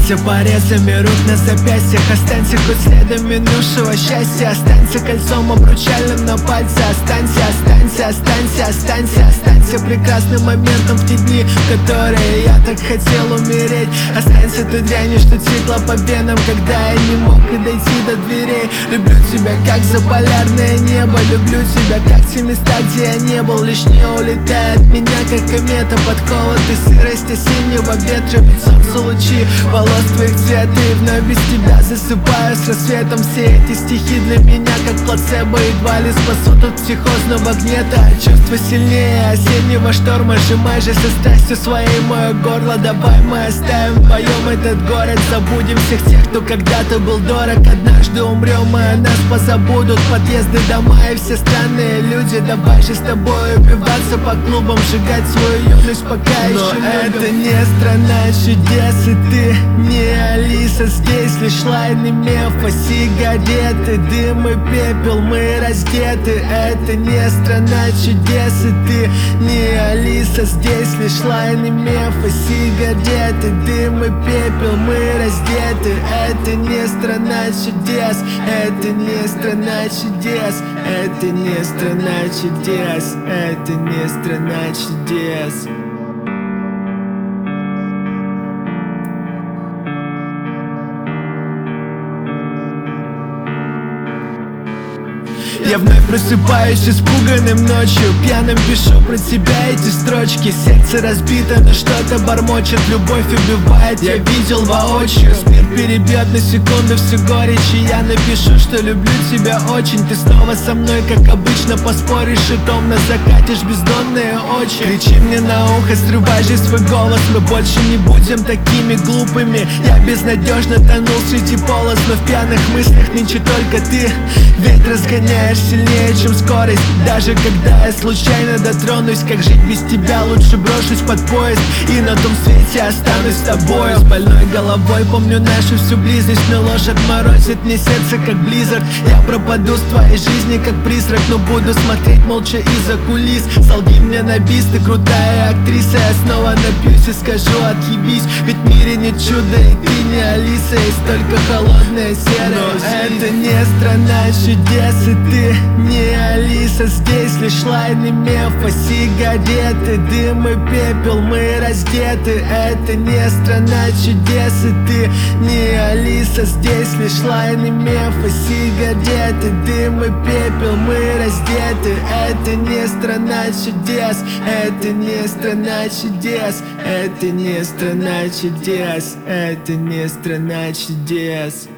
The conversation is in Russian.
Останься порезами рук на запястьях, останься хоть следом минувшего счастья, останься кольцом обручальным на пальце, останься, останься, останься, останься, останься прекрасным моментом в те дни, в которые я так хотел умереть. Останься той дрянью, что текла по венам, когда я не мог и дойти до дверей. Люблю тебя, как заполярное небо, люблю тебя, как те места, где я не был. Лишь не улетай от меня, как комета, подколот и сырость осеннего ветра. Ведь солнце лучи волос твоих цвета, и вновь без тебя засыпаю с рассветом. Все эти стихи для меня, как плацебо, едва ли спасут от психозного гнета. Чувство сильнее осеннего шторма, сжимай же со страстью своей мое горло. Давай мы оставим вдвоем этот город, забудем всех тех, кто когда-то был дорог. Однажды умрем, и о нас позабудут подъезды, дома и все странные люди. Давай же с тобой убиваться по клубам, сжигать свою юность, пока еще любим. Но это не страна чудес, и ты не Алиса. Здесь лишь лайны мефа, сигареты, дым и пепел, мы раздеты. Это не страна чудес, и ты не Алиса. Здесь лишь лайны мефа, сигареты, дым и пепел, мы раздеты. Это не страна чудес, это не страна чудес, это не страна чудес, это не страна чудес. Я вновь просыпаюсь испуганным ночью, пьяным пишу про тебя эти строчки. Сердце разбито, но что-то бормочет, любовь убивает. Я видел воочию, мир перебьет на секунду всю горечь, и я напишу, что люблю тебя очень. Ты снова со мной, как обычно, поспоришь и томно закатишь бездонные очи. Кричи мне на ухо, срывай же свой голос, мы больше не будем такими глупыми. Я безнадежно тонул среди полос, но в пьяных мыслях нынче только ты. Ведь разгоняешь сильнее, чем скорость. Даже когда я случайно дотронусь, как жить без тебя, лучше брошусь под поезд и на том свете останусь с тобой. С больной головой помню нашу всю близость, но ложь отморозит мне сердце, как близзард. Я пропаду с твоей жизни, как призрак, но буду смотреть молча из-за кулис. Солги мне на бис, ты крутая актриса. Я снова напьюсь и скажу отъебись, ведь в мире нет чуда, и ты не Алиса. Есть только холодная серая жизнь. Это не страна чудес, и ты не Алиса. Здесь лишь лайны мефа, сигареты, дым и пепел, мы раздеты. Это не страна чудес, и ты не Алиса. Здесь лишь лайны мефа, сигареты, дым и пепел, мы раздеты. Это не страна чудес, это не страна чудес, это не страна чудес, это не страна чудес.